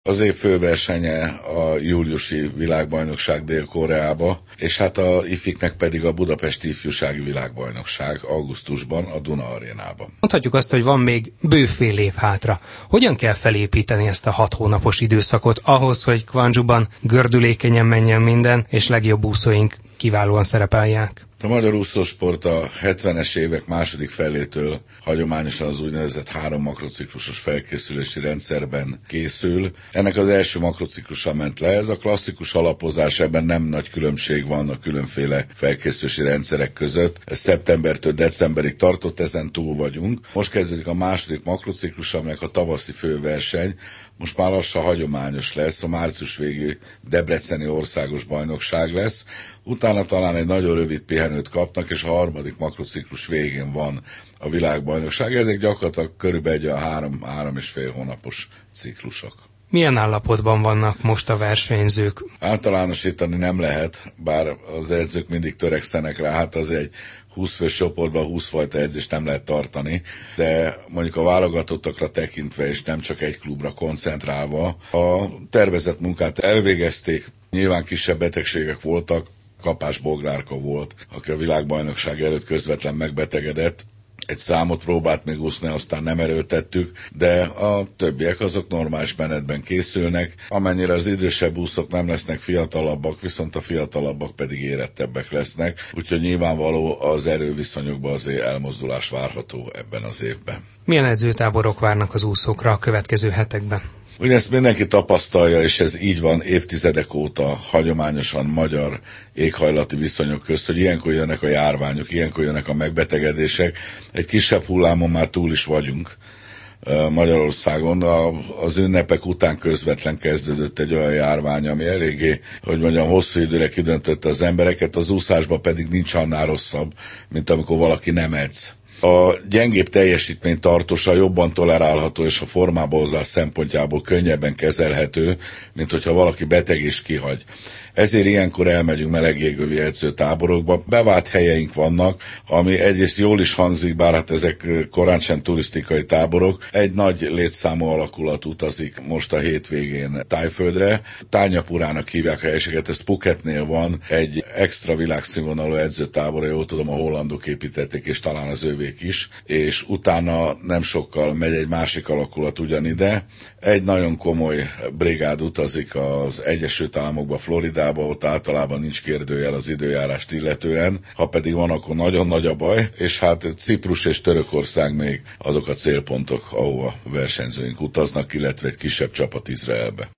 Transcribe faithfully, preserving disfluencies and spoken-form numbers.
Az év főversenye a júliusi világbajnokság Dél-Koreába, és hát a ifiknek pedig a budapesti ifjúsági világbajnokság augusztusban a Duna arénában. Mondhatjuk azt, hogy van még bő fél év hátra. Hogyan kell felépíteni ezt a hat hónapos időszakot ahhoz, hogy Gwangjuban gördülékenyen menjen minden, és legjobb úszóink kiválóan szerepelják? A magyar úszósport a hetvenes évek második felétől hagyományosan az úgynevezett három makrociklusos felkészülési rendszerben készül. Ennek az első makrociklusa ment le, ez a klasszikus alapozás, ebben nem nagy különbség van a különféle felkészülési rendszerek között. Ez szeptembertől decemberig tartott, ezen túl vagyunk. Most kezdődik a második makrociklus, aminek a tavaszi főverseny most már lassan hagyományos lesz, a március végi debreceni országos bajnokság lesz, utána talán egy nagyon rövid pihenőt kapnak, és a harmadik makrociklus végén van a világbajnokság. Ezek gyakorlatilag körülbelül egy három, három és fél hónapos ciklusok. Milyen állapotban vannak most a versenyzők? Általánosítani nem lehet, bár az edzők mindig törekszenek rá, hát az egy húsz fős csoportban húsz fajta edzést nem lehet tartani, de mondjuk a válogatottakra tekintve, és nem csak egy klubra koncentrálva, a tervezett munkát elvégezték, nyilván kisebb betegségek voltak, Kapás Boglárka volt, aki a világbajnokság előtt közvetlen megbetegedett, egy számot próbált még úszni, aztán nem erőltettük, de a többiek azok normális menetben készülnek, amennyire az idősebb úszók nem lesznek fiatalabbak, viszont a fiatalabbak pedig érettebbek lesznek, úgyhogy nyilvánvaló az erőviszonyokban azért elmozdulás várható ebben az évben. Milyen edzőtáborok várnak az úszókra a következő hetekben? Ugye ezt mindenki tapasztalja, és ez így van évtizedek óta hagyományosan magyar éghajlati viszonyok közt, hogy ilyenkor jönnek a járványok, ilyenkor jönnek a megbetegedések. Egy kisebb hullámon már túl is vagyunk Magyarországon. Az ünnepek után közvetlen kezdődött egy olyan járvány, ami eléggé, hogy mondjam, hosszú időre kidöntötte az embereket, az úszásban pedig nincs annál rosszabb, mint amikor valaki nem edz. A gyengébb teljesítmény tartósa jobban tolerálható, és a formába hozás szempontjából könnyebben kezelhető, mint hogyha valaki beteg és kihagy. Ezért ilyenkor elmegyünk melegégövi edzőtáborokba. Bevált helyeink vannak, ami egyrészt jól is hangzik, bár hát ezek korán sem turisztikai táborok. Egy nagy létszámú alakulat utazik most a hétvégén Tájföldre. Tányapurának hívják a helységet, ez Phuketnél van, egy extra világszínvonalú edzőtábor, jól tudom, a hollandok építették, és talán az övék is, és utána nem sokkal megy egy másik alakulat ugyanide. Egy nagyon komoly brigád utazik az Egyesült Államokba, Florida, ott általában nincs kérdőjel az időjárást illetően, ha pedig van, akkor nagyon nagy a baj, és hát Ciprus és Törökország még azok a célpontok, ahova versenyzőink utaznak, illetve egy kisebb csapat Izraelbe.